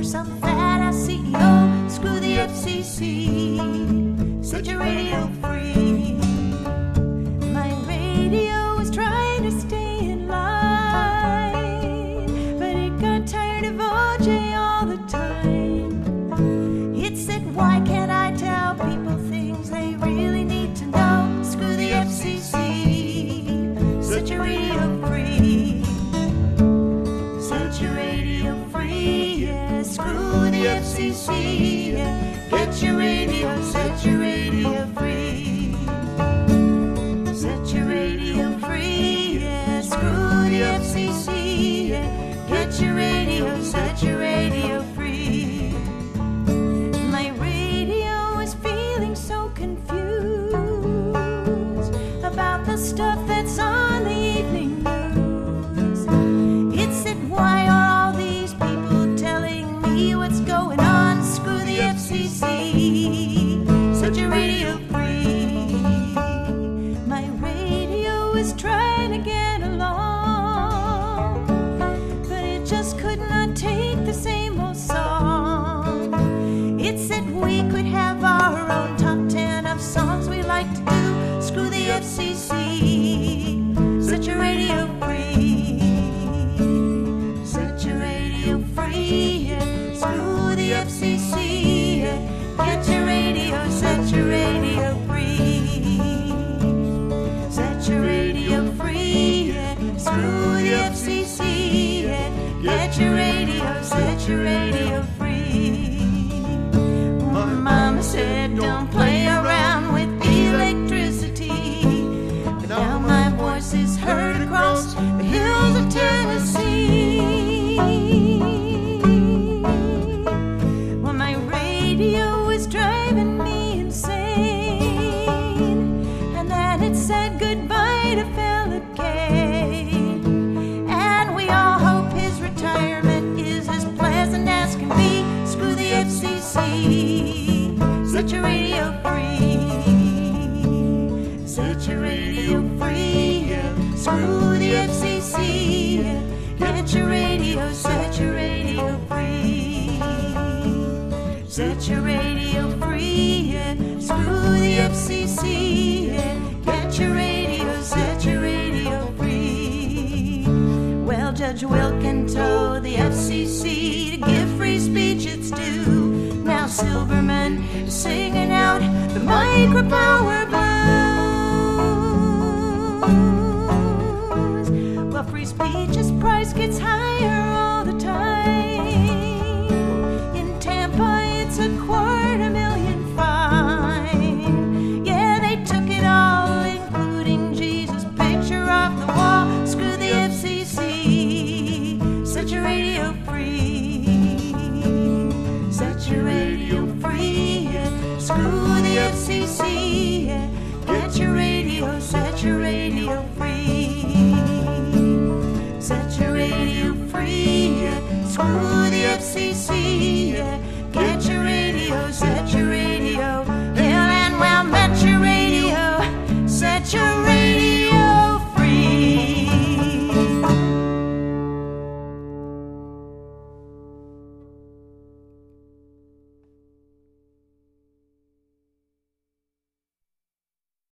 some fat-ass CEO. Screw the FCC, set your radio free. My radio was trying to stay in line, but it got tired of OJ all the time. It said, why can't I tell people things they really need to know? Screw the FCC, set your radio free. Set your radio free, yeah. Screw the FCC, yeah. Get your radio, set your radio free. Set your radio free, yeah. Screw the FCC, yeah. Get your radio, set your radio free. My radio is feeling so confused about the stuff that's on the evening news. It said, why are all these people telling me what's going on? Screw the FCC, set your radio free. My radio is trying to get along, but it just could not take the same old song. It said we could have our own top 10 of songs we like to do. Screw the FCC, set your radio free. Set your radio free, yeah. Screw the FCC, yeah. Get your radio, set your radio free. Set your radio free, yeah. Screw the FCC, yeah. Get your radio, set your radio free. My mama said don't play around with electricity, but now my voice is heard across the hills of Tennessee. Well, my radio is driving me insane, and then it said goodbye to Philip Kane. And we all hope his retirement is as pleasant as can be. Screw the FCC, set your radio free. Set your radio free, yeah. Screw the FCC, yeah. Get your radio, set your radio free. Set your radio free, yeah. Screw the FCC, yeah. Get your radio, set your radio free. Well, Judge Wilkin told the FCC to give free speech its due. Now Silverman is singing out the micropower blues. Well, free speech's price gets higher all the time. In Tampa, it's $250,000 fine. Yeah, they took it all, including Jesus' picture off the wall. Screw the FCC, set your radio free. Set your radio free, yeah. Screw the FCC, yeah. Get your radio, set your radio free. Set your radio free, yeah. Screw the FCC, yeah. Get your radio, set your radio. Hell and well, met your radio, set your radio.